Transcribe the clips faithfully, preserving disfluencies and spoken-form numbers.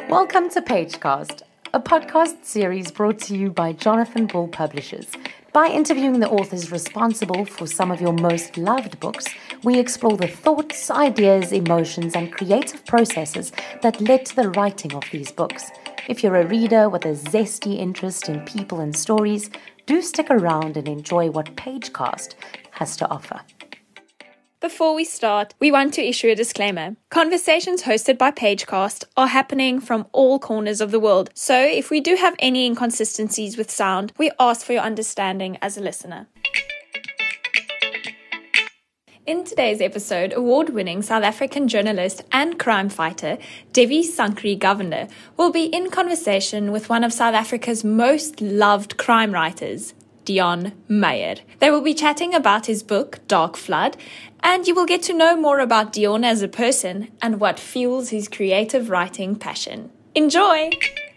Welcome to Pagecast, a podcast series brought to you by Jonathan Bull Publishers. By interviewing the authors responsible for some of your most loved books, we explore the thoughts, ideas, emotions, and creative processes that led to the writing of these books. If you're a reader with a zesty interest in people and stories, do stick around and enjoy what Pagecast has to offer. Before we start, we want to issue a disclaimer. Conversations hosted by Pagecast are happening from all corners of the world, so if we do have any inconsistencies with sound, we ask for your understanding as a listener. In today's episode, award-winning South African journalist and crime fighter Devi Sankri-Govender will be in conversation with one of South Africa's most loved crime writers, Deon Meyer. They will be chatting about his book, Dark Flood, and you will get to know more about Deon as a person and what fuels his creative writing passion. Enjoy!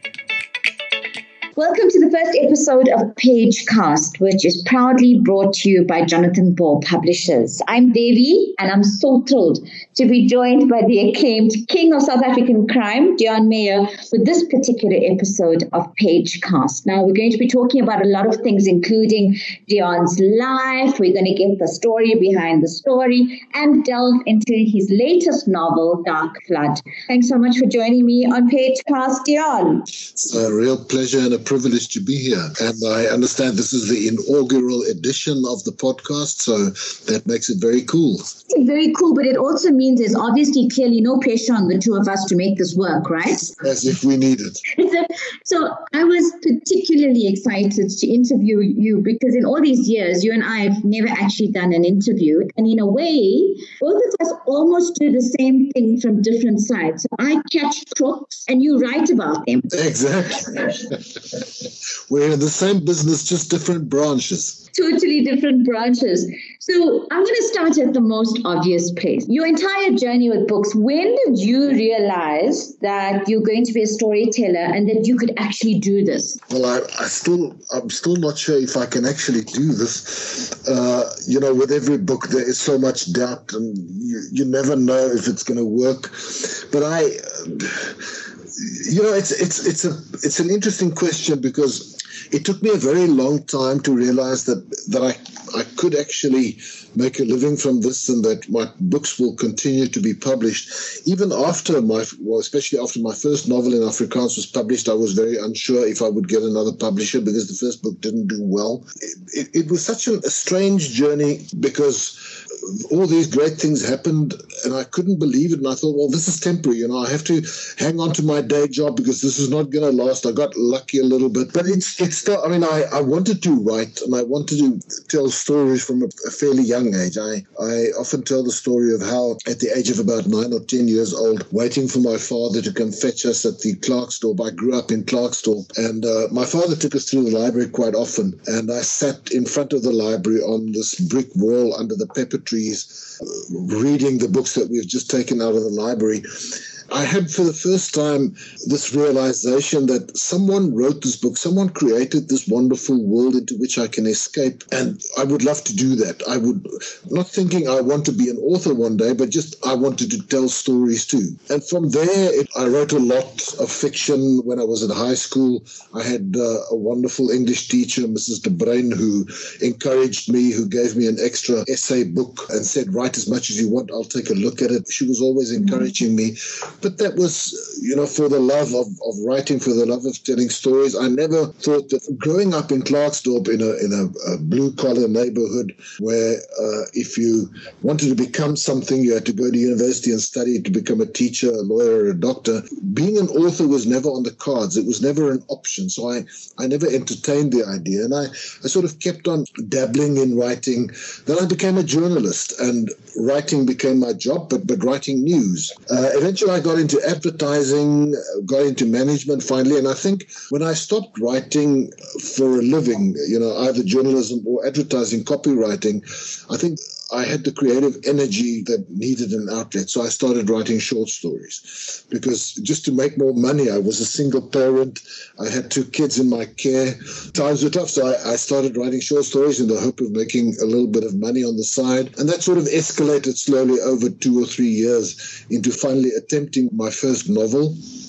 Welcome to the first episode of Pagecast, which is proudly brought to you by Jonathan Bull Publishers. I'm Devi, and I'm so thrilled to be joined by the acclaimed king of South African crime, Deon Meyer, for this particular episode of Pagecast. Now, we're going to be talking about a lot of things, including Deon's life. We're going to get the story behind the story and delve into his latest novel, Dark Flood. Thanks so much for joining me on Pagecast, Deon. It's a real pleasure and a privilege to be here. And I understand this is the inaugural edition of the podcast, so that makes it very cool. Very cool, but it also means there's obviously clearly no pressure on the two of us to make this work, right? As if we need it. So I was particularly excited to interview you because in all these years, you and I have never actually done an interview. And in a way, both of us almost do the same thing from different sides. So I catch crooks and you write about them. Exactly. We're in the same business, just different branches. Totally different branches. So I'm going to start at the most obvious place. Your entire journey with books, when did you realize that you're going to be a storyteller and that you could actually do this? Well, I, I still, I'm still not sure if I can actually do this. Uh, you know, with every book, there is so much doubt and you, you never know if it's going to work. But I... Uh, You know, it's it's it's a it's an interesting question because it took me a very long time to realize that that I I could actually make a living from this and that my books will continue to be published. Even after my, well, especially after my first novel in Afrikaans was published, I was very unsure if I would get another publisher because the first book didn't do well. It, it, it was such a, a strange journey because all these great things happened and I couldn't believe it. And I thought, well, this is temporary. You know, I have to hang on to my day job because this is not going to last. I got lucky a little bit, but it's, it's still, I mean, I, I wanted to write and I wanted to tell stories from a, a fairly young age. I, I often tell the story of how at the age of about nine or ten years old, waiting for my father to come fetch us at the Klerksdorp. I grew up in Klerksdorp and uh, my father took us through the library quite often. And I sat in front of the library on this brick wall under the pepper trees, uh, reading the books that we've just taken out of the library. I had for the first time this realization that someone wrote this book, someone created this wonderful world into which I can escape, and I would love to do that. I would, not thinking I want to be an author one day, but just I wanted to tell stories too. And from there, it, I wrote a lot of fiction when I was in high school. I had uh, a wonderful English teacher, Missus De Bruin, who encouraged me, who gave me an extra essay book and said, write as much as you want, I'll take a look at it. She was always encouraging me. But that was, you know, for the love of, of writing, for the love of telling stories. I never thought that growing up in Klerksdorp in a in a, a blue-collar neighborhood where uh, if you wanted to become something, you had to go to university and study to become a teacher, a lawyer, or a doctor. Being an author was never on the cards. It was never an option. So I, I never entertained the idea. And I, I sort of kept on dabbling in writing. Then I became a journalist and writing became my job, but, but writing news. Uh, eventually I got into advertising, got into management finally, and I think when I stopped writing for a living, you know, either journalism or advertising, copywriting, I think I had the creative energy that needed an outlet. So I started writing short stories because just to make more money, I was a single parent. I had two kids in my care. Times were tough. So I, I started writing short stories in the hope of making a little bit of money on the side. And that sort of escalated slowly over two or three years into finally attempting my first novel.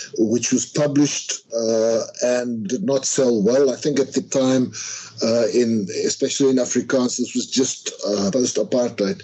which was published uh, and did not sell well. I think at the time, uh, in especially in Afrikaans, this was just uh, post-apartheid.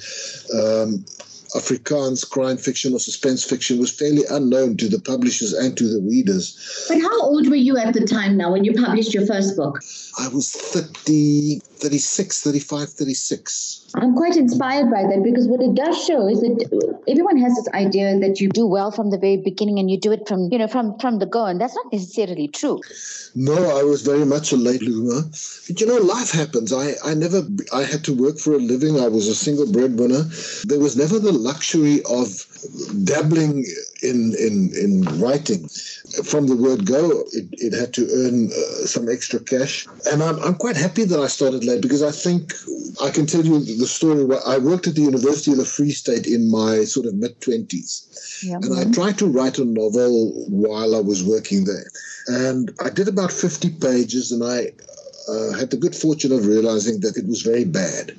Um, Afrikaans crime fiction or suspense fiction was fairly unknown to the publishers and to the readers. But how old were you at the time now when you published your first book? I was thirty, thirty-six, thirty-five, thirty-six. I'm quite inspired by that, because what it does show is that everyone has this idea that you do well from the very beginning and you do it from, you know, from, from the go. And that's not necessarily true. No, I was very much a late bloomer. But, you know, life happens. I, I never, I had to work for a living. I was a single breadwinner. There was never the luxury of dabbling in, in, in writing. From the word go, it, it had to earn uh, some extra cash. And I'm, I'm quite happy that I started late, because I think I can tell you the story. I worked at the University of the Free State in my sort of mid-twenties. Yeah. And I tried to write a novel while I was working there. And I did about fifty pages, and I uh, had the good fortune of realizing that it was very bad.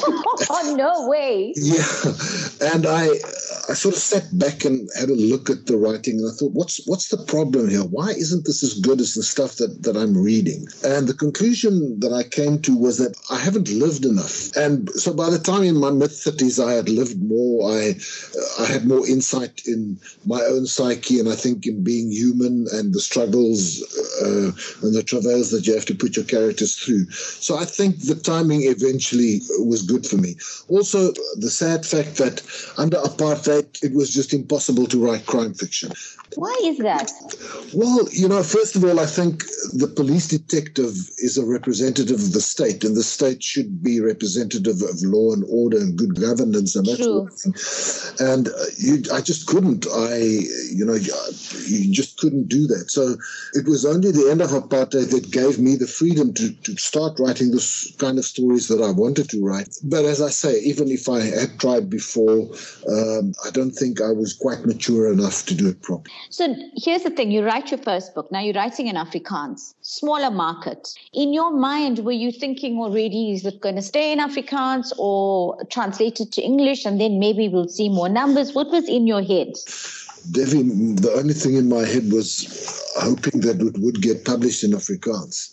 Oh, no way. Yeah. And I I sort of sat back and had a look at the writing, and I thought, what's what's the problem here? Why isn't this as good as the stuff that, that I'm reading? And the conclusion that I came to was that I haven't lived enough. And so by the time in my mid-thirties, I had lived more. I, I had more insight in my own psyche, and I think in being human and the struggles uh, and the travails that you have to put your characters through. So I think the timing eventually was good for me. Also, the sad fact that under apartheid, it was just impossible to write crime fiction. Why is that? Well, you know, first of all, I think the police detective is a representative of the state, and the state should be representative of law and order and good governance and that sort of thing. And uh, you, I just couldn't. I, you know, you just couldn't do that. So it was only the end of apartheid that gave me the freedom to, to start writing this kind of stories that I wanted to write. But as I say, even if I had tried before, um, I don't think I was quite mature enough to do it properly. So here's the thing. You write your first book. Now you're writing in Afrikaans, smaller market. In your mind, were you thinking already, is it going to stay in Afrikaans or translated to English, and then maybe we'll see more numbers? What was in your head? Devi, the only thing in my head was hoping that it would get published in Afrikaans.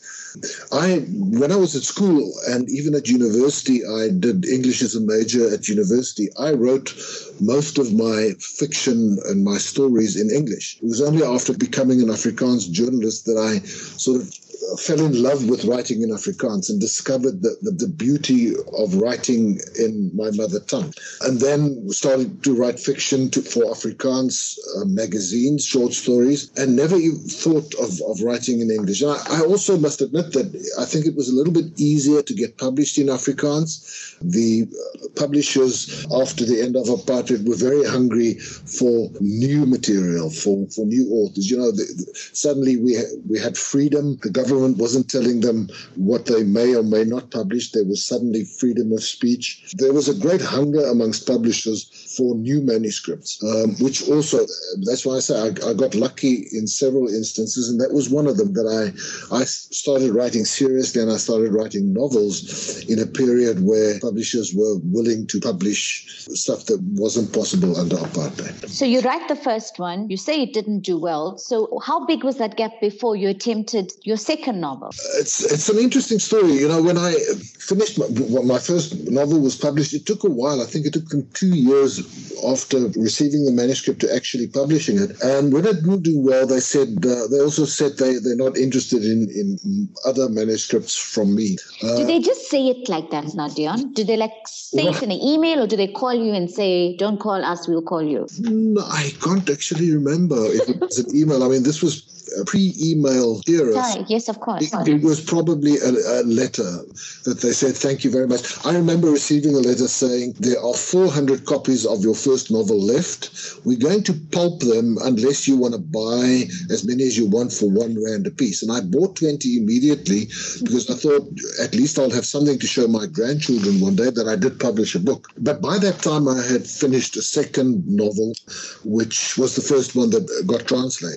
I, when I was at school and even at university, I did English as a major at university. I wrote most of my fiction and my stories in English. It was only after becoming an Afrikaans journalist that I sort of fell in love with writing in Afrikaans and discovered the, the, the beauty of writing in my mother tongue. And then started to write fiction to, for Afrikaans uh, magazines, short stories, and never even thought of, of writing in English. I, I also must admit that I think it was a little bit easier to get published in Afrikaans. The uh, publishers, after the end of apartheid, were very hungry for new material, for, for new authors. You know, the, the, suddenly we, ha- we had freedom. The government wasn't telling them what they may or may not publish. There was suddenly freedom of speech. There was a great hunger amongst publishers for new manuscripts, um, which also, that's why I say I, I got lucky in several instances, and that was one of them, that I, I started writing seriously, and I started writing novels in a period where publishers were willing to publish stuff that wasn't possible under apartheid. So you write the first one, you say it didn't do well. So how big was that gap before you attempted your second novel? It's it's an interesting story. You know, when I finished my, my first novel was published, it took a while. I think it took them two years after receiving the manuscript to actually publishing it. And when it didn't do well, they said uh, they also said they they're not interested in in other manuscripts from me. Uh, do they just say it like that, Nadian? Do they like say it in an email, or do they call you and say, "Don't call us, we'll call you"? No, I can't actually remember if it was an email. I mean, this was a pre-email era. Sorry, yes, of course. It, it was probably a, a letter that they said, "Thank you very much." I remember receiving a letter saying, "There are four hundred copies of your first novel left. We're going to pulp them unless you want to buy as many as you want for one rand a piece." And I bought twenty immediately because I thought at least I'll have something to show my grandchildren one day that I did publish a book. But by that time, I had finished a second novel, which was the first one that got translated.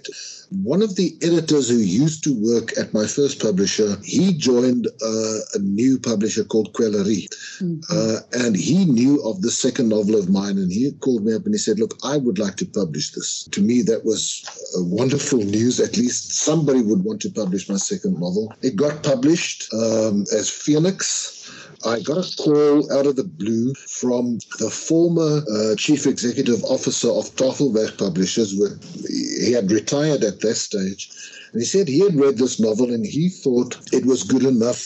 One of the editors who used to work at my first publisher, he joined uh, a new publisher called Quellerie. Mm-hmm. Uh, and he knew of the second novel of mine, and he called me up and he said, look, I would like to publish this. To me, that was a wonderful news. At least somebody would want to publish my second novel. It got published um, as Phoenix. I got a call out of the blue from the former uh, chief executive officer of Tafelberg Publishers. Where he had retired at that stage. And he said he had read this novel and he thought it was good enough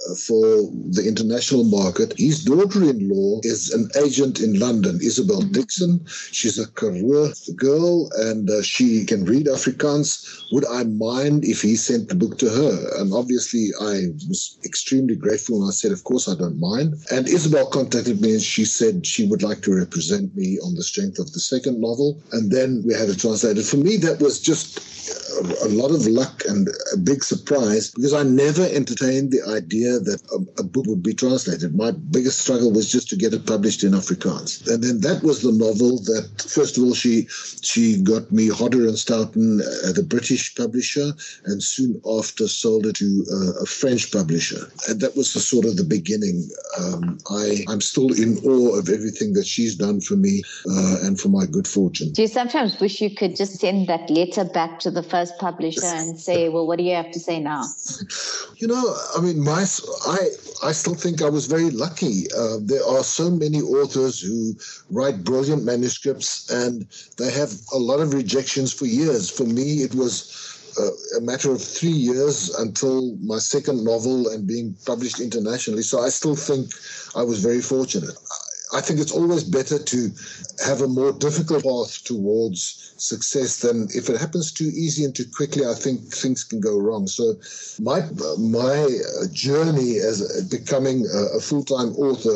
for the international market. His daughter-in-law is an agent in London, Isabel Dixon. She's a Karoo girl and uh, she can read Afrikaans. Would I mind if he sent the book to her? And obviously I was extremely grateful and I said, of course I don't mind. And Isabel contacted me and she said she would like to represent me on the strength of the second novel. And then we had it translated. For me, that was just a lot of luck and a big surprise because I never entertained the idea that a, a book would be translated. My biggest struggle was just to get it published in Afrikaans. And then that was the novel that, first of all, she she got me Hodder and Stoughton at a British publisher and soon after sold it to uh, a French publisher. And that was the sort of the beginning. Um, I, I'm still in awe of everything that she's done for me uh, and for my good fortune. Do you sometimes wish you could just send that letter back to the first publisher and say, well, what do you have to say now? You know, I mean, my I I still think I was very lucky. Uh, there are so many authors who write brilliant manuscripts and they have a lot of rejections for years. For me, it was uh, a matter of three years until my second novel and being published internationally. So I still think I was very fortunate. I think it's always better to have a more difficult path towards success than if it happens too easy and too quickly, I think things can go wrong. So my my journey as becoming a full-time author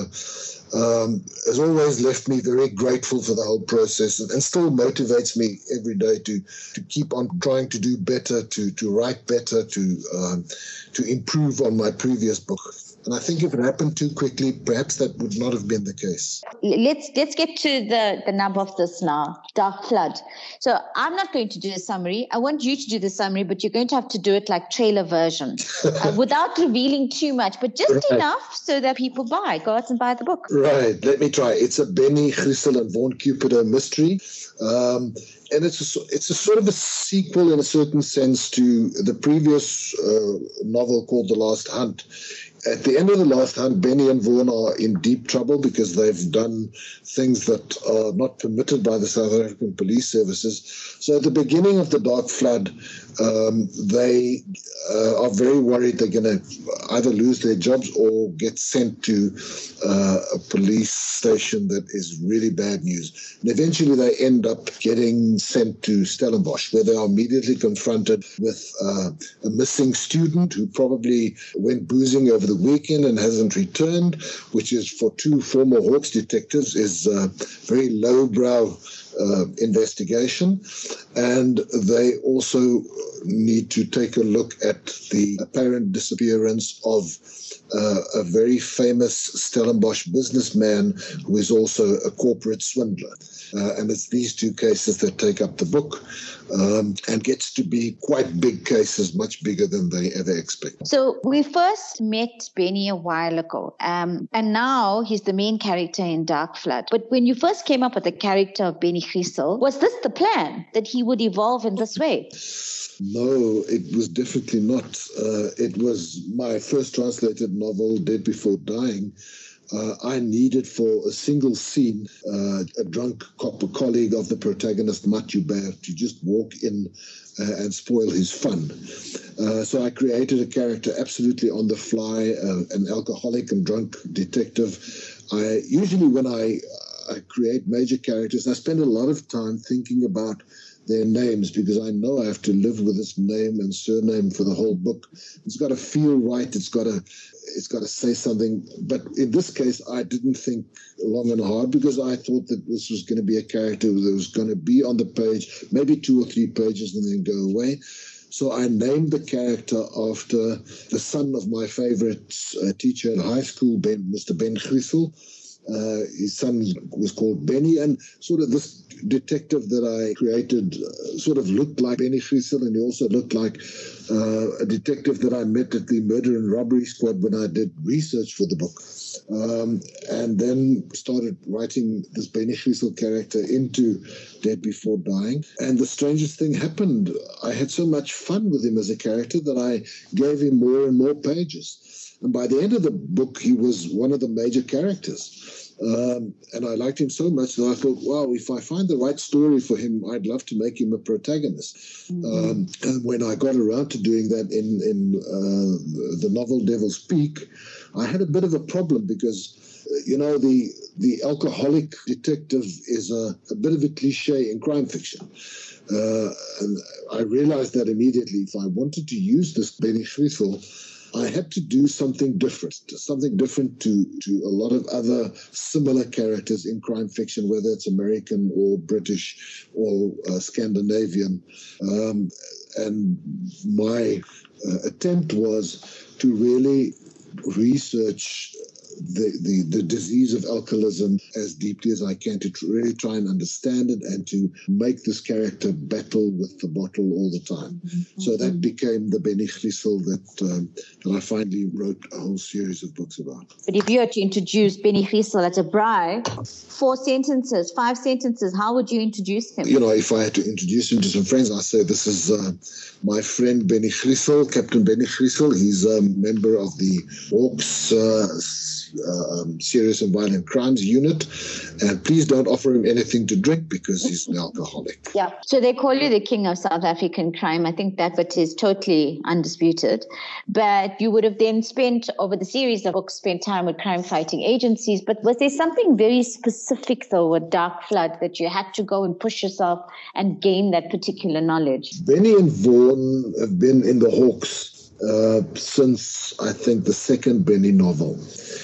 um, has always left me very grateful for the whole process and, and still motivates me every day to, to keep on trying to do better, to, to write better, to um, to improve on my previous book. And I think if it happened too quickly, perhaps that would not have been the case. Let's let's get to the, the nub of this now, Dark Flood. So I'm not going to do a summary. I want you to do the summary, but you're going to have to do it like trailer version uh, without revealing too much, but just right. enough so that people buy, go out and buy the book. Right. Let me try. It's a Benny Griessel and Vaughan Cupido mystery. Um, and it's a, it's a sort of a sequel in a certain sense to the previous uh, novel called The Last Hunt. At the end of The Last Hunt, Benny and Vaughan are in deep trouble because they've done things that are not permitted by the South African police services. So at the beginning of The Dark Flood, um, they uh, are very worried they're going to either lose their jobs or get sent to uh, a police station that is really bad news. And eventually they end up getting sent to Stellenbosch, where they are immediately confronted with uh, a missing student who probably went boozing over the weekend and hasn't returned, which is for two former Hawks detectives is a very lowbrow uh, investigation. And they also need to take a look at the apparent disappearance of uh, a very famous Stellenbosch businessman who is also a corporate swindler. Uh, and it's these two cases that take up the book um, and gets to be quite big cases, much bigger than they ever expected. So we first met Benny a while ago, um, and now he's the main character in Dark Flood. But when you first came up with the character of Benny Griessel, was this the plan, that he would evolve in this way? No, it was definitely not. Uh, it was my first translated novel, Dead Before Dying. Uh, I needed for a single scene uh, a drunk copper colleague of the protagonist, Matthew Bear, to just walk in uh, and spoil his fun. Uh, so I created a character absolutely on the fly, uh, an alcoholic and drunk detective. I usually when I, I create major characters, I spend a lot of time thinking about their names because I know I have to live with this name and surname for the whole book. It's got to feel right. It's got to, it's got to say something. But in this case, I didn't think long and hard because I thought that this was going to be a character that was going to be on the page, maybe two or three pages and then go away. So I named the character after the son of my favorite uh, teacher in high school, Ben, Mister Ben Griessel. Uh, his son was called Benny, and sort of this detective that I created uh, sort of looked like Benny Griesel, and he also looked like uh, a detective that I met at the Murder and Robbery Squad when I did research for the book. Um, and then started writing this Benny Griesel character into Dead Before Dying. And the strangest thing happened. I had so much fun with him as a character that I gave him more and more pages. And by the end of the book, he was one of the major characters. Um, and I liked him so much that I thought, wow, if I find the right story for him, I'd love to make him a protagonist. Mm-hmm. Um, and when I got around to doing that in, in uh, the novel Devil's Peak, I had a bit of a problem because, you know, the the alcoholic detective is a, a bit of a cliche in crime fiction. Uh, and I realized that immediately. If I wanted to use this Benny Griesel, I had to do something different, something different to, to a lot of other similar characters in crime fiction, whether it's American or British or uh, Scandinavian. Um, and my uh, attempt was to really research the, the, the disease of alcoholism as deeply as I can, to really try and understand it and to make this character battle with the bottle all the time. Mm-hmm. So that became the Benny Griesel that, um, that I finally wrote a whole series of books about. But if you were to introduce Benny Griesel as a braai, four sentences, five sentences, how would you introduce him? You know, if I had to introduce him to some friends, I'd say this is uh, my friend Benny Griesel, Captain Benny Griesel. He's a member of the Hawks uh, Uh, um, serious and violent crimes unit, and please don't offer him anything to drink because he's an alcoholic. Yeah, so they call you the king of South African crime. I think that bit is totally undisputed. But you would have then spent, over the series of books, spent time with crime fighting agencies. But was there something very specific, though, with Dark Flood, that you had to go and push yourself and gain that particular knowledge? Benny and Vaughan have been in the Hawks uh, since, I think, the second Benny novel.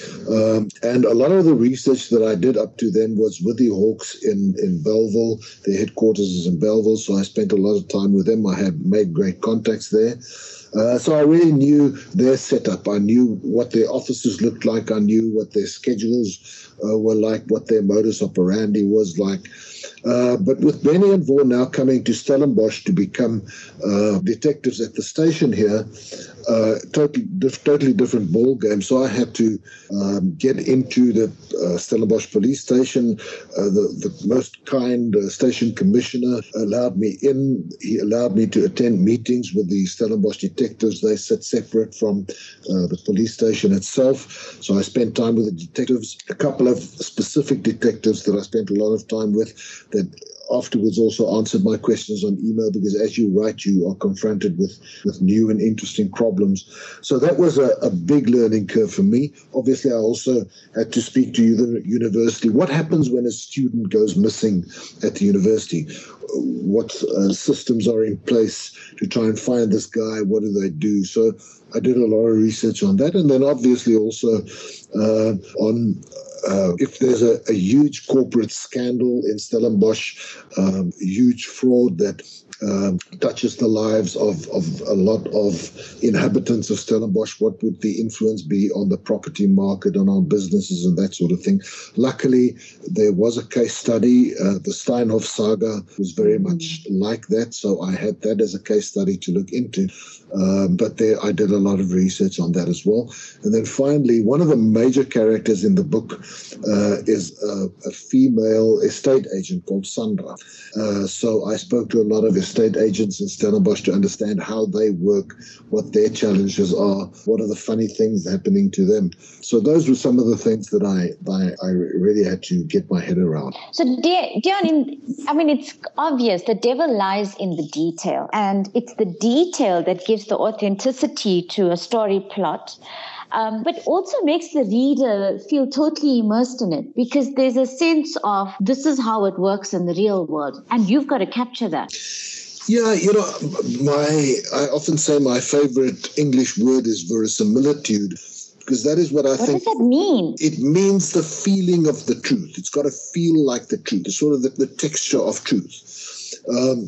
Um, and a lot of the research that I did up to then was with the Hawks in, in Belleville. Their headquarters is in Belleville, so I spent a lot of time with them. I had made great contacts there. Uh, so I really knew their setup. I knew what their offices looked like. I knew what their schedules uh, were like, what their modus operandi was like. Uh, but with Benny and Vaughan now coming to Stellenbosch to become uh, detectives at the station here, uh, totally, dif- totally different ball game. So I had to um, get into the uh, Stellenbosch police station. Uh, the, the most kind uh, station commissioner allowed me in. He allowed me to attend meetings with the Stellenbosch detectives. They sit separate from uh, the police station itself. So I spent time with the detectives, a couple of specific detectives that I spent a lot of time with, that afterwards also answered my questions on email, because as you write, you are confronted with, with new and interesting problems. So that was a, a big learning curve for me. Obviously, I also had to speak to the university. What happens when a student goes missing at the university? What uh, systems are in place to try and find this guy? What do they do? So I did a lot of research on that. And then obviously also uh, on Uh, if there's a, a huge corporate scandal in Stellenbosch, um, huge fraud that um, touches the lives of, of a lot of inhabitants of Stellenbosch, what would the influence be on the property market and on businesses and that sort of thing? Luckily, there was a case study. Uh, the Steinhoff saga was very much like that, so I had that as a case study to look into. Um, but there, I did a lot of research on that as well. And then finally, one of the major characters in the book uh, is a, a female estate agent called Sandra. Uh, so I spoke to a lot of estate agents in Stellenbosch to understand how they work, what their challenges are, what are the funny things happening to them. So those were some of the things that I I, I really had to get my head around. So, Deon, I mean, it's obvious the devil lies in the detail, and it's the detail that gives the authenticity to a story plot. Um, but also makes the reader feel totally immersed in it, because there's a sense of this is how it works in the real world, and you've got to capture that. Yeah, you know, my I often say my favorite English word is verisimilitude, because that is what I what think. What does that mean? It means the feeling of the truth. It's got to feel like the truth. It's sort of the, the texture of truth. Um,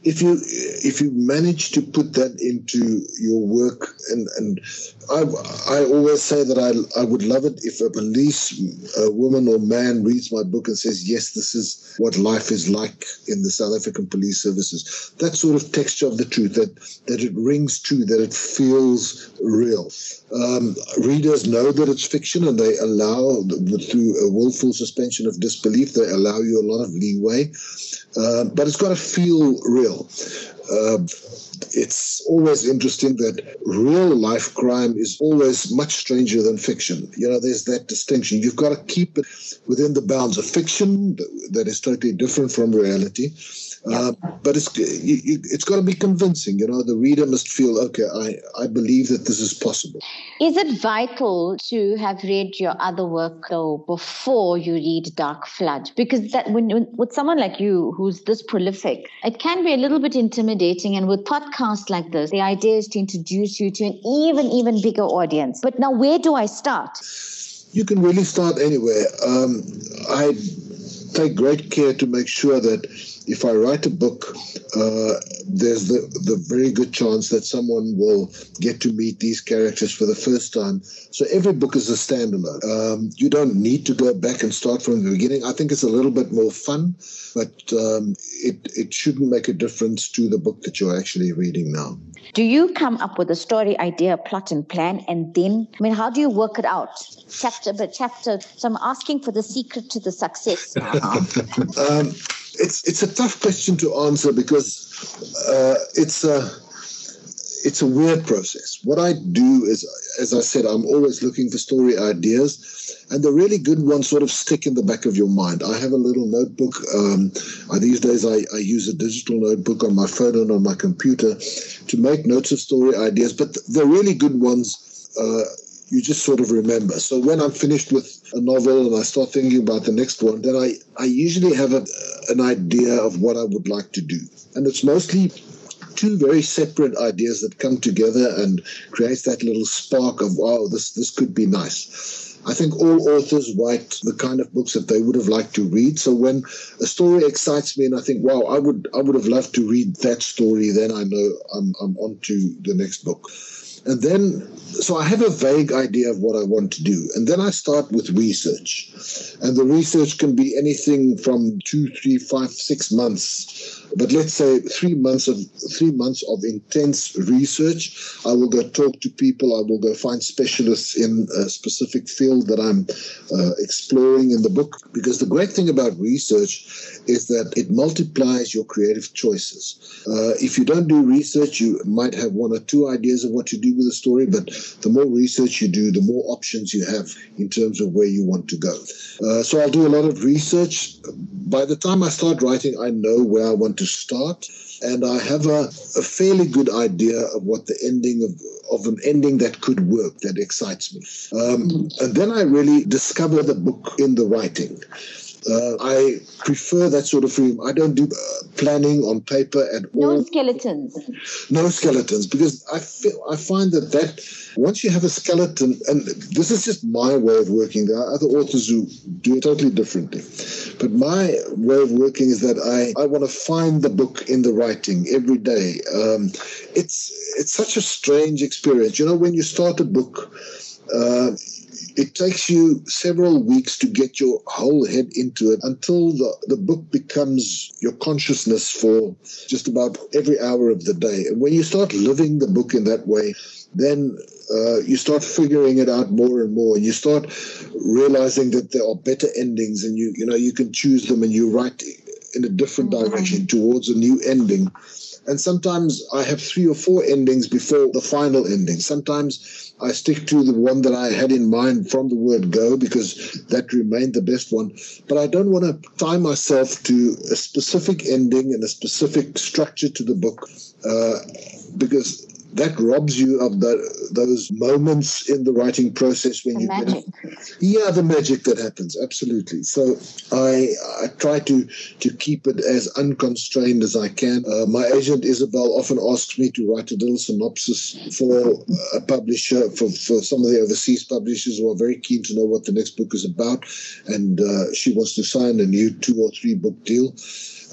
if you if you manage to put that into your work, and and I I always say that I I would love it if a police a woman or man reads my book and says, yes, this is what life is like in the South African police services. That sort of texture of the truth, that that it rings true, that it feels real. Um, readers know that it's fiction, and they allow, through a willful suspension of disbelief, they allow you a lot of leeway. Uh, but it's got to feel real. Uh, it's always interesting that real life crime is always much stranger than fiction. You know, there's that distinction. You've got to keep it within the bounds of fiction that is totally different from reality. Uh, but it's you, you, it's got to be convincing. You know, the reader must feel, okay, I, I believe that this is possible. Is it vital to have read your other work, though, before you read Dark Flood? Because that when, when with someone like you who's this prolific, it can be a little bit intimidating. And with podcasts like this, the idea is to introduce you to an even, even bigger audience. But now, where do I start? You can really start anywhere. Um, I take great care to make sure that if I write a book, uh, there's the, the very good chance that someone will get to meet these characters for the first time. So every book is a standalone. Um, you don't need to go back and start from the beginning. I think it's a little bit more fun, but um, it, it shouldn't make a difference to the book that you're actually reading now. Do you come up with a story idea, plot and plan, and then, I mean, how do you work it out? Chapter by chapter. So I'm asking for the secret to the success now. um, It's it's a tough question to answer because uh, it's a it's a weird process. What I do is, as I said, I'm always looking for story ideas, and the really good ones sort of stick in the back of your mind. I have a little notebook. Um, I, these days, I, I use a digital notebook on my phone and on my computer to make notes of story ideas. But the really good ones, Uh, you just sort of remember. So when I'm finished with a novel and I start thinking about the next one, then I, I usually have a, an idea of what I would like to do. And it's mostly two very separate ideas that come together and creates that little spark of, wow, this, this could be nice. I think all authors write the kind of books that they would have liked to read. So when a story excites me and I think, wow, I would I would have loved to read that story, then I know I'm I'm on to the next book. And then, so I have a vague idea of what I want to do. And then I start with research. And the research can be anything from two, three, five, six months. But let's say three months of three months of intense research. I will go talk to people. I will go find specialists in a specific field that I'm uh, exploring in the book. Because the great thing about research is that it multiplies your creative choices. Uh, if you don't do research, you might have one or two ideas of what to do with a story, but the more research you do, the more options you have in terms of where you want to go. Uh, so I'll do a lot of research. By the time I start writing, I know where I want to start, and I have a, a fairly good idea of what the ending of, of an ending that could work, that excites me. Um, and then I really discover the book in the writing. Uh, I prefer that sort of freedom. I don't do uh, planning on paper at all. No skeletons. No skeletons, because I feel, I find that that once you have a skeleton, and this is just my way of working. There are other authors who do it totally differently. But my way of working is that I, I want to find the book in the writing every day. Um, it's it's such a strange experience. You know, when you start a book, uh, it takes you several weeks to get your whole head into it until the, the book becomes your consciousness for just about every hour of the day. And when you start living the book in that way, then uh, you start figuring it out more and more. And you start realizing that there are better endings, and you, you know, you can choose them, and you write in a different direction towards a new ending. And sometimes I have three or four endings before the final ending. Sometimes I stick to the one that I had in mind from the word go, because that remained the best one. But I don't want to tie myself to a specific ending and a specific structure to the book, uh, because that robs you of the, those moments in the writing process when the you magic. Get, yeah, the magic that happens, absolutely. So I I try to to keep it as unconstrained as I can. Uh, my agent Isabel often asks me to write a little synopsis for a publisher, for, for some of the overseas publishers who are very keen to know what the next book is about, and uh, she wants to sign a new two or three book deal.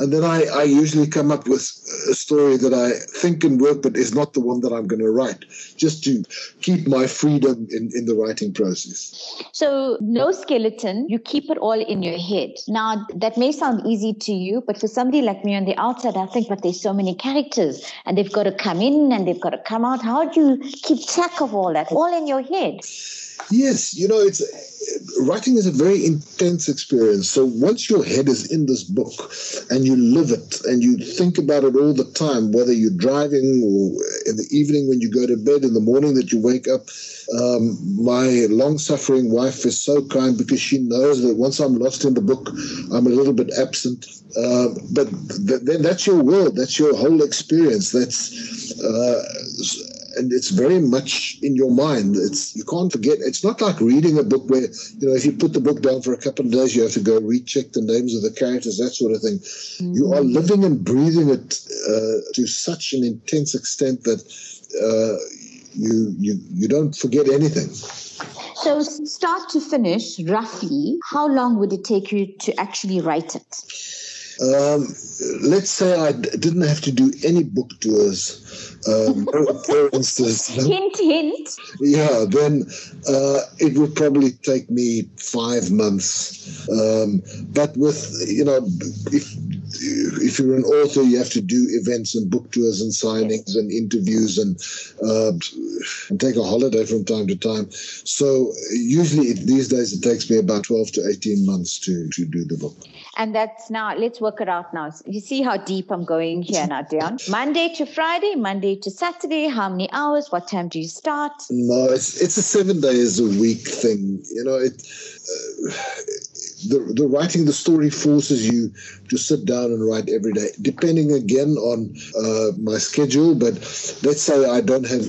And then I, I usually come up with a story that I think can work, but is not the one that I'm going to write, just to keep my freedom in, in the writing process. So no skeleton, you keep it all in your head. Now, that may sound easy to you, but for somebody like me on the outside, I think, but there's so many characters and they've got to come in and they've got to come out. How do you keep track of all that, all in your head? Yes, you know, it's writing is a very intense experience. So once your head is in this book and you live it and you think about it all the time, whether you're driving or in the evening when you go to bed, in the morning that you wake up, um, my long-suffering wife is so kind because she knows that once I'm lost in the book, I'm a little bit absent. Uh, but th- then that's your world. That's your whole experience. That's... Uh, And it's very much in your mind. It's you can't forget. It's not like reading a book where, you know, if you put the book down for a couple of days, you have to go recheck the names of the characters, that sort of thing. Mm-hmm. You are living and breathing it uh, to such an intense extent that uh, you you you don't forget anything. So start to finish, roughly, how long would it take you to actually write it? Um, let's say I d- didn't have to do any book tours, um, no appearances. Hint, hint. Yeah, then uh, it would probably take me five months. Um, but with, you know, if if you're an author, you have to do events and book tours and signings and interviews and uh, and take a holiday from time to time. So usually it, these days it takes me about twelve to eighteen months to, to do the book. And that's now, let's work it out now. You see how deep I'm going here now, Dion. Monday to Friday, Monday to Saturday, how many hours, what time do you start? No, it's it's a seven days a week thing. You know, it uh, the the writing the story forces you to sit down and write every day, depending again on uh, my schedule. But let's say I don't have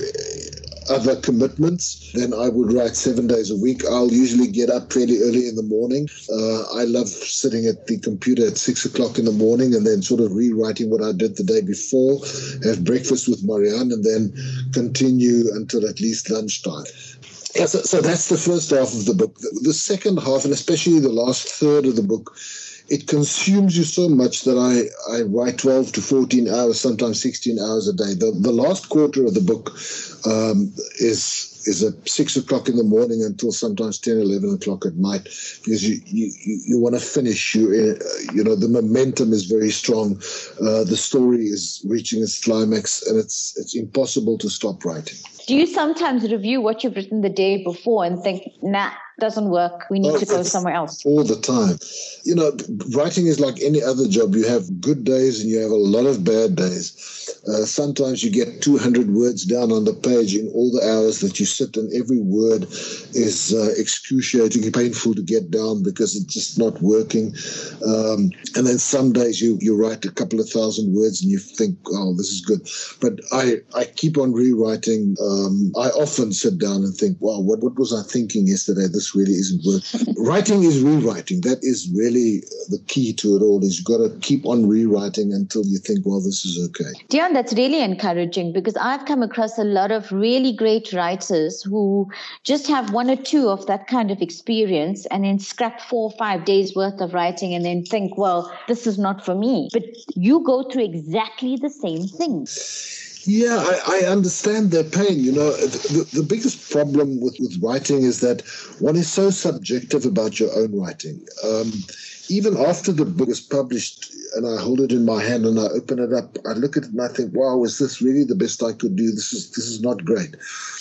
other commitments, then I would write seven days a week. I'll usually get up fairly early in the morning. Uh, I love sitting at the computer at six o'clock in the morning and then sort of rewriting what I did the day before, have breakfast with Marianne, and then continue until at least lunchtime. Yeah, so, so that's the first half of the book. The, the second half, and especially the last third of the book, it consumes you so much that I, I write twelve to fourteen hours, sometimes sixteen hours a day. The, the last quarter of the book um, is is at six o'clock in the morning until sometimes ten, eleven o'clock at night, because you you, you, you want to finish. You uh, you know, the momentum is very strong. Uh, the story is reaching its climax, and it's it's impossible to stop writing. Do you sometimes review what you've written the day before and think, nah, doesn't work, we need oh, to go somewhere else? All the time. You know, writing is like any other job. You have good days and you have a lot of bad days. Uh, sometimes you get two hundred words down on the page in all the hours that you sit, and every word is uh, excruciatingly painful to get down because it's just not working. Um, and then some days you, you write a couple of thousand words and you think, oh, this is good. But I, I keep on rewriting. Um, I often sit down and think, wow, what, what was I thinking yesterday? This really isn't working. Writing is rewriting. That is really the key to it all, is you've got to keep on rewriting until you think, well, this is okay. Dion, that's really encouraging, because I've come across a lot of really great writers who just have one or two of that kind of experience and then scrap four or five days worth of writing and then think, well, this is not for me. But you go through exactly the same thing. Yeah, I, I understand their pain. You know, the, the biggest problem with, with writing is that one is so subjective about your own writing. Um, even after the book is published and I hold it in my hand and I open it up, I look at it and I think, wow, is this really the best I could do? This is this is not great.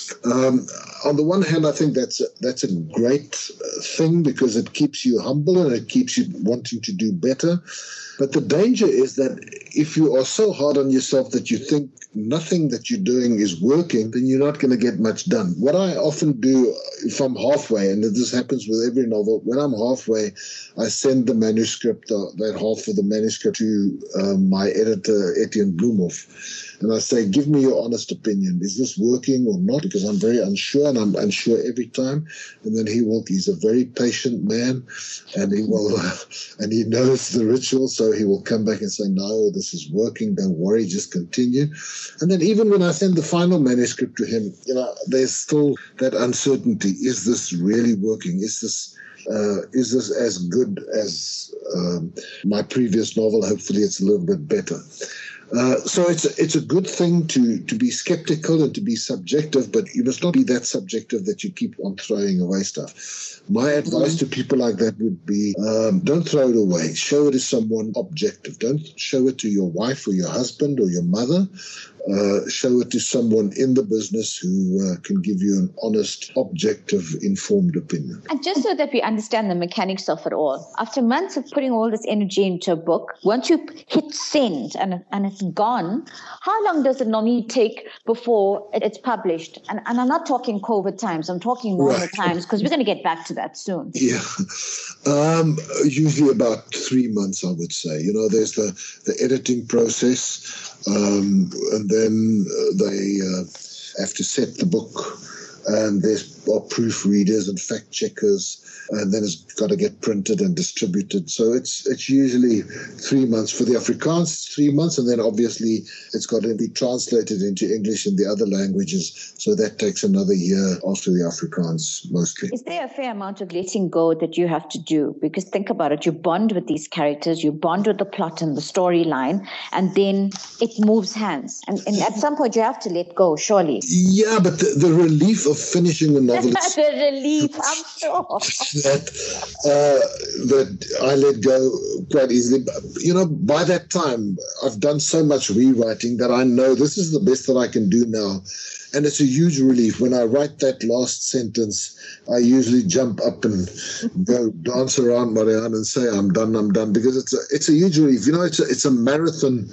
Um, on the one hand, I think that's a, that's a great thing because it keeps you humble and it keeps you wanting to do better. But the danger is that if you are so hard on yourself that you think nothing that you're doing is working, then you're not going to get much done. What I often do, if I'm halfway, and this happens with every novel, when I'm halfway, I send the manuscript, uh, that half of the manuscript, to uh, my editor, Etienne Bloemhoff. And I say, give me your honest opinion. Is this working or not? Because I'm very unsure, and I'm unsure every time. And then he will, he's a very patient man, and he will, uh, and he knows the ritual, so he will come back and say, no, this is working. Don't worry, just continue. And then even when I send the final manuscript to him, you know, there's still that uncertainty. Is this really working? Is this uh, is this as good as um, my previous novel? Hopefully it's a little bit better. Uh, so it's a, it's a good thing to, to be skeptical and to be subjective, but you must not be that subjective that you keep on throwing away stuff. My advice to people like that would be, um, don't throw it away. Show it to someone objective. Don't show it to your wife or your husband or your mother. Uh, show it to someone in the business who uh, can give you an honest, objective, informed opinion. And just so that we understand the mechanics of it all, after months of putting all this energy into a book, once you hit send and, and it's gone, how long does it normally take before it's published? And, and I'm not talking COVID times, I'm talking normal right. times, because we're going to get back to that soon. Yeah, um, usually about three months, I would say. You know, there's the, the editing process. Um, and then uh, they uh, have to set the book, and there's are proofreaders and fact checkers, and then it's got to get printed and distributed. So it's it's usually three months. For the Afrikaans, it's three months, and then obviously it's got to be translated into English and the other languages. So that takes another year after the Afrikaans, mostly. Is there a fair amount of letting go that you have to do? Because think about it, you bond with these characters, you bond with the plot and the storyline, and then it moves hands. And, and at some point you have to let go, surely. Yeah, but the, the relief of finishing a novel... the relief, I'm sure. That, uh, that I let go quite easily. You know, by that time, I've done so much rewriting that I know this is the best that I can do now. And it's a huge relief. When I write that last sentence, I usually jump up and go dance around Marianne and say, I'm done, I'm done, because it's a, it's a huge relief. You know, it's a, it's a marathon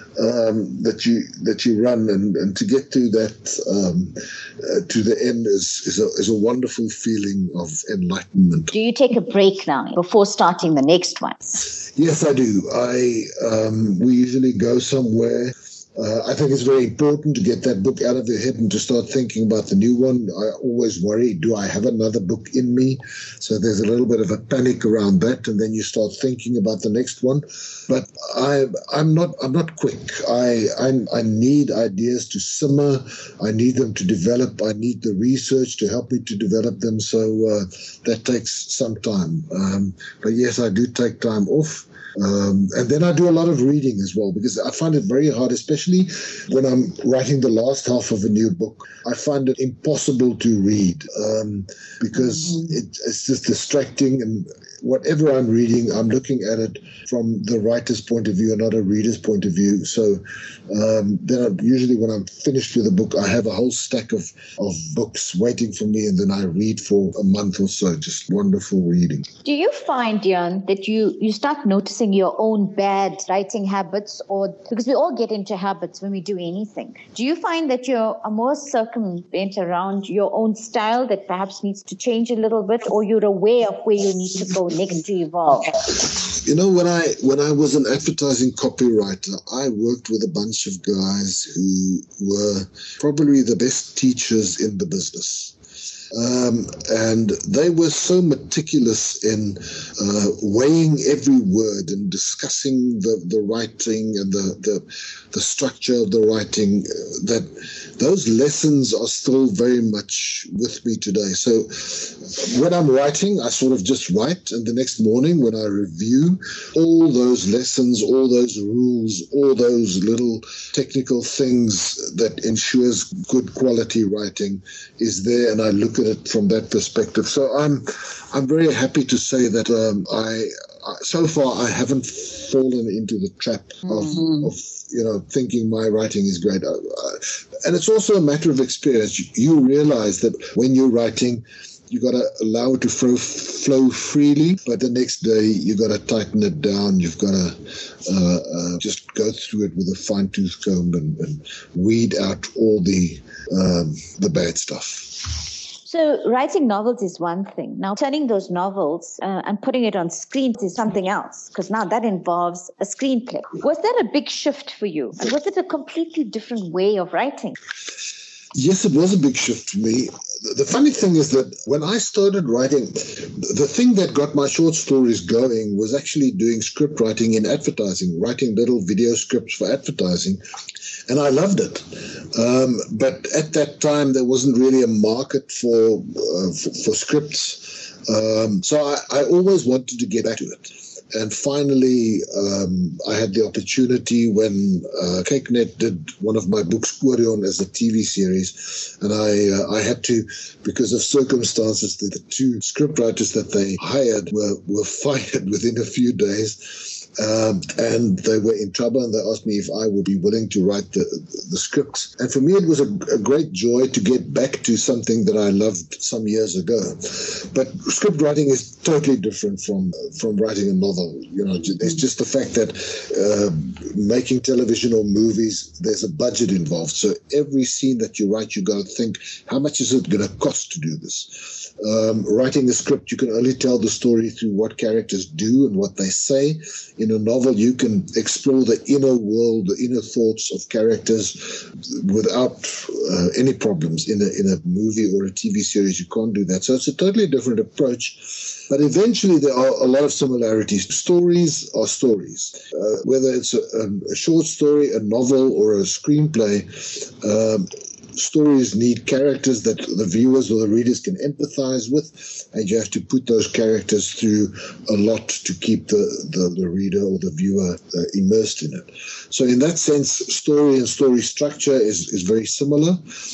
um, that you that you run, and, and to get to that, um, uh, to the end is, is, a, is a wonderful feeling of enlightenment. Do you take a break now before starting the next one? Yes, I do. I um, we usually go somewhere. Uh, I think it's very important to get that book out of your head and to start thinking about the new one. I always worry, do I have another book in me? So there's a little bit of a panic around that, and then you start thinking about the next one. But I, I'm not, I'm not quick. I, I, I need ideas to simmer. I need them to develop. I need the research to help me to develop them. So uh, that takes some time. Um, but yes, I do take time off. Um, and then I do a lot of reading as well, because I find it very hard, especially when I'm writing the last half of a new book. I find it impossible to read um, because mm-hmm. it, it's just distracting. And whatever I'm reading, I'm looking at it from the writer's point of view and not a reader's point of view. So um, then I, usually when I'm finished with a book, I have a whole stack of, of books waiting for me, and then I read for a month or so. Just wonderful reading. Do you find, Dion, that you, you start noticing your own bad writing habits, or because we all get into habits when we do anything? Do you find that you are more circumvent around your own style that perhaps needs to change a little bit, or you're aware of where you need to go next to evolve? You know, when I when I was an advertising copywriter, I worked with a bunch of guys who were probably the best teachers in the business. Um, and they were so meticulous in uh, weighing every word and discussing the, the writing and the, the the structure of the writing, uh, that those lessons are still very much with me today. So when I'm writing, I sort of just write, and the next morning when I review, all those lessons, all those rules, all those little technical things that ensures good quality writing is there, and I look at it from that perspective. So I'm I'm very happy to say that um, I, I so far I haven't fallen into the trap of, mm-hmm. of you know thinking my writing is great. I, I, and it's also a matter of experience. You, you realize that when you're writing, you got to allow it to flow, flow freely, but the next day you got to tighten it down. You've got to uh, uh, just go through it with a fine-tooth comb and, and weed out all the um, the bad stuff. So writing novels is one thing. Now turning those novels uh, and putting it on screen is something else, because now that involves a screenplay. Was that a big shift for you? And was it a completely different way of writing? Yes, it was a big shift for me. The funny thing is that when I started writing, the thing that got my short stories going was actually doing script writing in advertising, writing little video scripts for advertising. And I loved it. Um, but at that time, there wasn't really a market for, uh, for, for scripts. Um, so I, I always wanted to get back to it. And finally, um, I had the opportunity when uh, Kykenet did one of my books, Orion, as a T V series. And I uh, I had to, because of circumstances, the, the two scriptwriters that they hired were, were fired within a few days. Um, and they were in trouble, and they asked me if I would be willing to write the, the scripts. And for me, it was a, a great joy to get back to something that I loved some years ago. But script writing is totally different from from writing a novel. You know, it's just the fact that uh, making television or movies, there's a budget involved. So every scene that you write, you got to think, how much is it going to cost to do this? Um, writing a script, you can only tell the story through what characters do and what they say. In a novel, you can explore the inner world, the inner thoughts of characters without uh, any problems. In a, in a movie or a T V series, you can't do that. So it's a totally different approach. But eventually, there are a lot of similarities. Stories are stories. Uh, whether it's a, a short story, a novel, or a screenplay, um, stories need characters that the viewers or the readers can empathize with, and you have to put those characters through a lot to keep the, the, the reader or the viewer uh, immersed in it. So in that sense, story and story structure is, is very similar.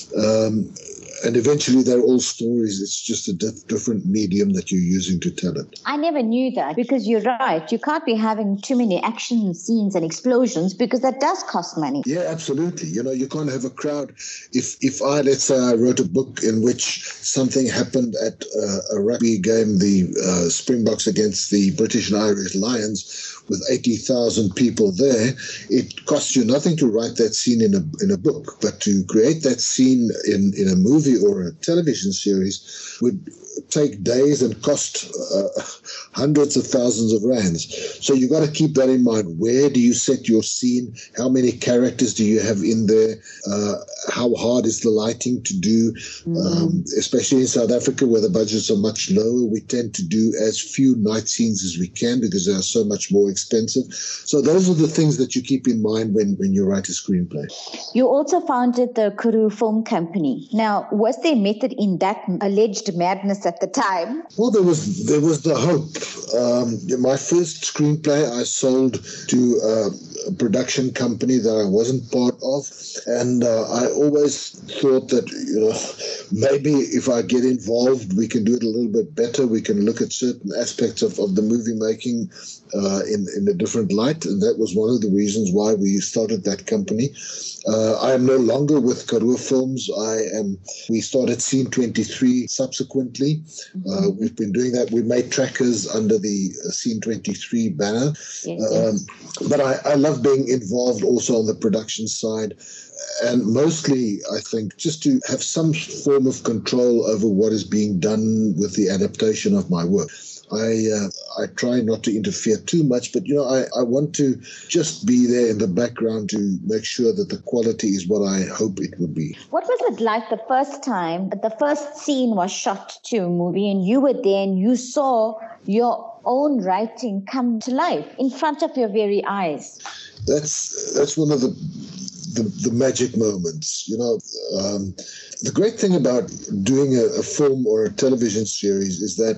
Um, And eventually they're all stories. It's just a diff- different medium that you're using to tell it. I never knew that, because you're right. You can't be having too many action scenes and explosions, because that does cost money. Yeah, absolutely. You know, you can't have a crowd. If if I, let's say I wrote a book in which something happened at uh, a rugby game, the uh, Springboks against the British and Irish Lions, with eighty thousand people there, it costs you nothing to write that scene in a in a book. But to create that scene in, in a movie or a television series would take days and cost uh, hundreds of thousands of rands. So you got to keep that in mind. Where do you set your scene? How many characters do you have in there? Uh, how hard is the lighting to do? Mm-hmm. Um, especially in South Africa, where the budgets are much lower, we tend to do as few night scenes as we can because they are so much more expensive. So those are the things that you keep in mind when, when you write a screenplay. You also founded the Karoo Film Company. Now, was there method in that alleged madness at the time? Well, there was there was the hope. Um, my first screenplay I sold to uh, a production company that I wasn't part of, and uh, I always thought that, you know, maybe if I get involved, we can do it a little bit better. We can look at certain aspects of, of the movie making uh, in in a different light, and that was one of the reasons why we started that company. Uh, I am no longer with Karoo Films. I am. We started Scene twenty-three subsequently. Uh, we've been doing that. We made trackers under the uh, Scene twenty-three banner. Yes, um, yes. But I, I love being involved also on the production side. And mostly, I think, just to have some form of control over what is being done with the adaptation of my work. I uh, I try not to interfere too much, but, you know, I, I want to just be there in the background to make sure that the quality is what I hope it would be. What was it like the first time the first scene was shot to a movie and you were there and you saw your own writing come to life in front of your very eyes? That's that's one of the the, the magic moments, you know. Um, the great thing about doing a, a film or a television series is that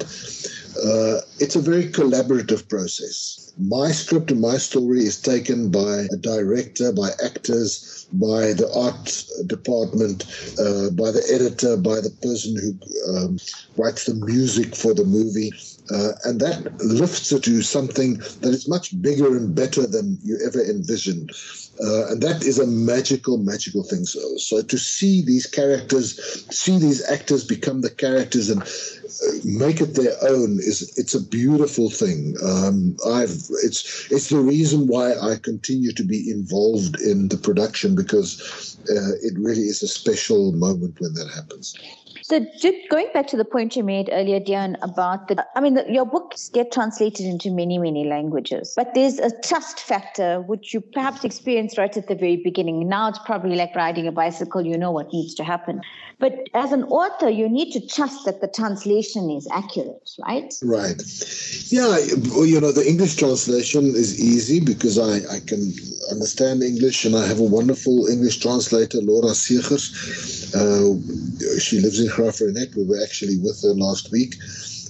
uh, it's a very collaborative process. My script and my story is taken by a director, by actors, by the art department, uh, by the editor, by the person who um, writes the music for the movie. Uh, and that lifts it to something that is much bigger and better than you ever envisioned. Uh, and that is a magical, magical thing. So, so to see these characters, see these actors become the characters and make it their own is it's a beautiful thing. Um, I've it's it's the reason why I continue to be involved in the production, because uh, it really is a special moment when that happens. So just going back to the point you made earlier, Dion, about the, I mean, the, your books get translated into many, many languages, but there's a trust factor, which you perhaps experienced right at the very beginning. Now it's probably like riding a bicycle. You know what needs to happen. But as an author, you need to trust that the translation is accurate, right? Right. Yeah, you know, the English translation is easy because I, I can understand English, and I have a wonderful English translator, Laura Segers. Uh, she lives in Graaff-Reinet. We were actually with her last week.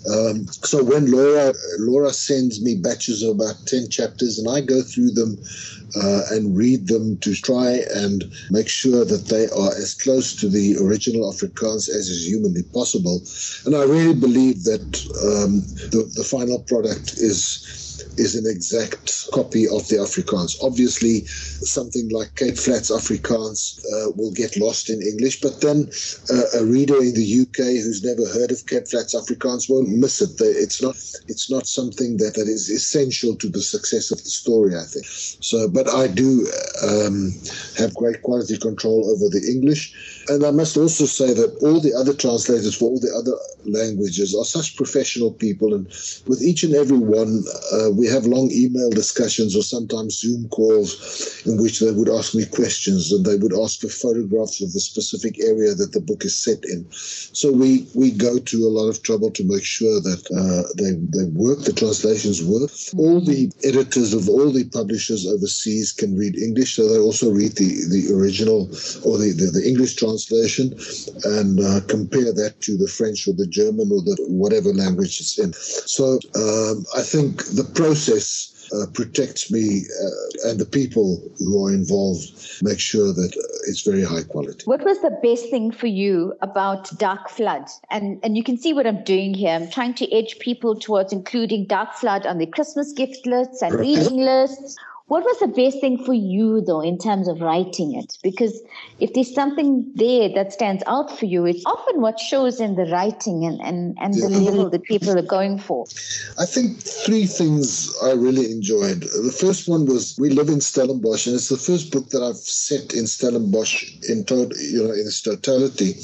Um, so when Laura Laura sends me batches of about ten chapters, and I go through them uh, and read them to try and make sure that they are as close to the original Afrikaans as is humanly possible. And I really believe that um, the, the final product is is an exact copy of the Afrikaans. Obviously, something like Cape Flats Afrikaans uh, will get lost in English, but then uh, a reader in the U K who's never heard of Cape Flats Afrikaans won't miss it. They, it's not it's not something that, that is essential to the success of the story, I think. So, but I do um, have great quality control over the English. And I must also say that all the other translators for all the other languages are such professional people, and with each and every one, uh, we have long email discussions or sometimes Zoom calls in which they would ask me questions, and they would ask for photographs of the specific area that the book is set in. So we, we go to a lot of trouble to make sure that uh, they, they work, the translations work. All the editors of all the publishers overseas can read English, so they also read the, the original or the, the, the English translation translation and uh, compare that to the French or the German or the whatever language it's in. So um, I think the process uh, protects me uh, and the people who are involved make sure that it's very high quality. What was the best thing for you about Dark Flood? And and you can see what I'm doing here. I'm trying to edge people towards including Dark Flood on their Christmas gift lists and reading lists. What was the best thing for you, though, in terms of writing it? Because if there's something there that stands out for you, it's often what shows in the writing and, and, and the Yeah. level that people are going for. I think three things I really enjoyed. The first one was We Live in Stellenbosch, and it's the first book that I've set in Stellenbosch in tot- you know, in its totality.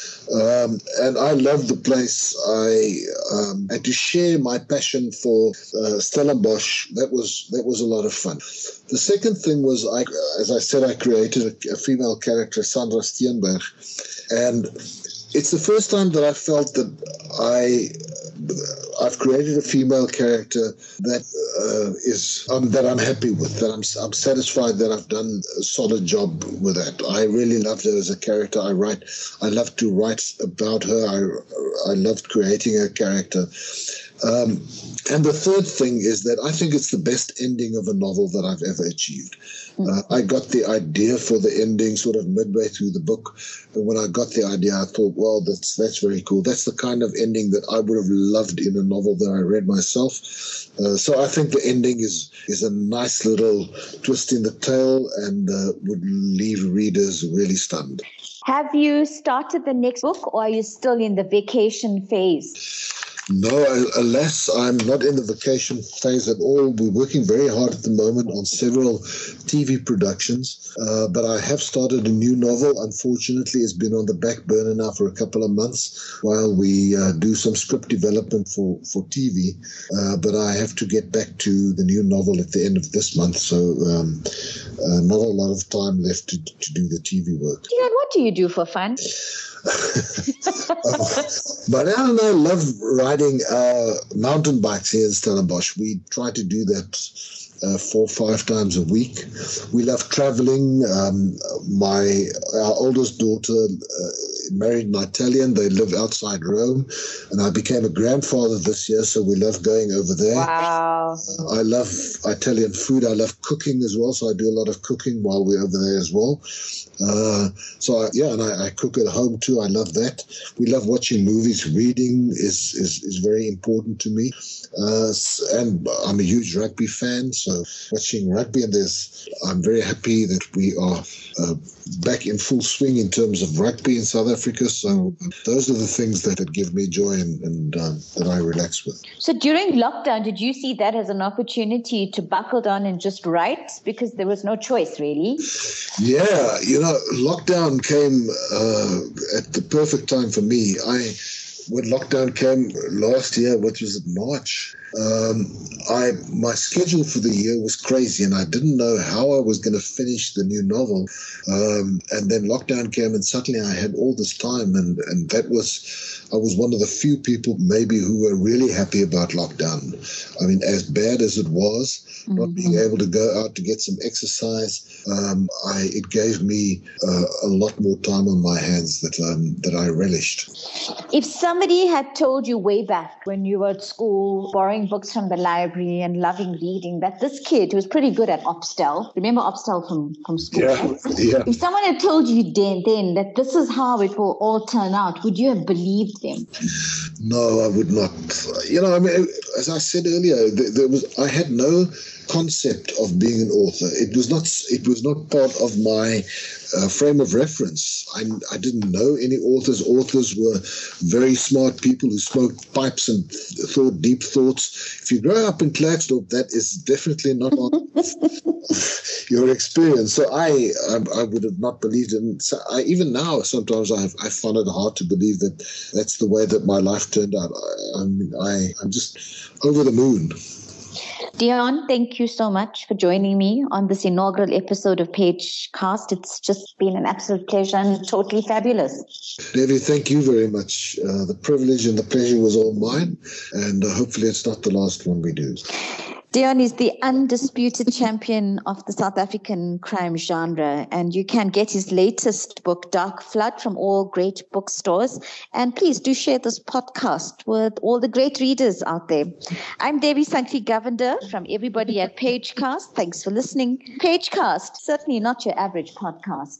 Um, and I love the place. I um, and to share my passion for uh, Stellenbosch, that was that was a lot of fun. The second thing was, I, as I said, I created a, a female character, Sandra Steenberg, and it's the first time that I felt that I I've created a female character that uh, is um, that I'm happy with, that I'm I'm satisfied that I've done a solid job with that. I really loved her as a character. I write, I love to write about her. I I loved creating her character. Um, and the third thing is that I think it's the best ending of a novel that I've ever achieved. Uh, I got the idea for the ending sort of midway through the book. And when I got the idea, I thought, well, that's that's very cool. That's the kind of ending that I would have loved in a novel that I read myself. Uh, so I think the ending is, is a nice little twist in the tale and uh, would leave readers really stunned. Have you started the next book, or are you still in the vacation phase? No, alas, I'm not in the vacation phase at all. We're working very hard at the moment on several T V productions, uh, but I have started a new novel. Unfortunately, it's been on the back burner now for a couple of months while we uh, do some script development for, for T V, uh, but I have to get back to the new novel at the end of this month, so um, uh, not a lot of time left to, to do the T V work. Dion, what do you do for fun? uh, but Alan and I love riding uh, mountain bikes here in Stellenbosch. We try to do that uh, four or five times a week. We love traveling. Um, my our oldest daughter uh, married an Italian. They live outside Rome, and I became a grandfather this year, so we love going over there. Wow. I love Italian food. I love cooking as well, so I do a lot of cooking while we're over there as well. Uh, so I, yeah, and I, I cook at home too. I love that. We love watching movies. Reading is is, is very important to me. Uh, and I'm a huge rugby fan, so watching rugby, and there's, I'm very happy that we are uh, back in full swing in terms of rugby in South Africa. So those are the things that give me joy and, and um, that I relax with. So during lockdown, did you see that as an opportunity to buckle down and just write? Because there was no choice, really. Yeah, you know, lockdown came uh, at the perfect time for me. I When lockdown came last year, which was March, Um, I my schedule for the year was crazy, and I didn't know how I was going to finish the new novel. Um, and then lockdown came, and suddenly I had all this time, and, and that was, I was one of the few people maybe who were really happy about lockdown. I mean, as bad as it was, mm-hmm. not being able to go out to get some exercise, um, I it gave me uh, a lot more time on my hands that um, that I relished. If somebody had told you way back when you were at school, borrowing books from the library and loving reading, that this kid who was pretty good at Opstel, remember Opstel from, from school? Yeah, yeah. If someone had told you then, then that this is how it will all turn out, would you have believed them? No, I would not. You know, I mean, as I said earlier, there, there was I had no concept of being an author. It was not. It was not part of my uh, frame of reference. I, I didn't know any authors. Authors were very smart people who smoked pipes and th- thought deep thoughts. If you grow up in Klerksdorp, that is definitely not on your experience. So I, I, I would have not believed it. So I, even now, sometimes I, I find it hard to believe that that's the way that my life turned out. I, I mean, I, I'm just over the moon. Deon, thank you so much for joining me on this inaugural episode of Pagecast. It's just been an absolute pleasure and totally fabulous. Devi, thank you very much. Uh, the privilege and the pleasure was all mine, and uh, hopefully it's not the last one we do. Deon is the undisputed champion of the South African crime genre, and you can get his latest book, Dark Flood, from all great bookstores. And please do share this podcast with all the great readers out there. I'm Devi Sankri Govender from everybody at Pagecast. Thanks for listening. Pagecast, certainly not your average podcast.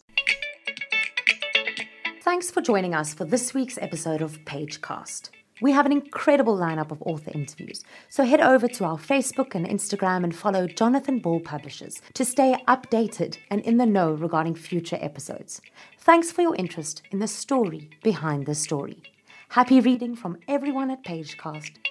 Thanks for joining us for this week's episode of Pagecast. We have an incredible lineup of author interviews, so head over to our Facebook and Instagram and follow Jonathan Ball Publishers to stay updated and in the know regarding future episodes. Thanks for your interest in the story behind the story. Happy reading from everyone at Pagecast.